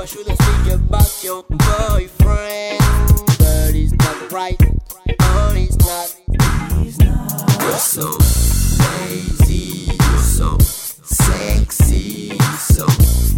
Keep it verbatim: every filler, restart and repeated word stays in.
I shouldn't think about your boyfriend, but it's not right. Oh, it's not. You're so lazy, you're so sexy, so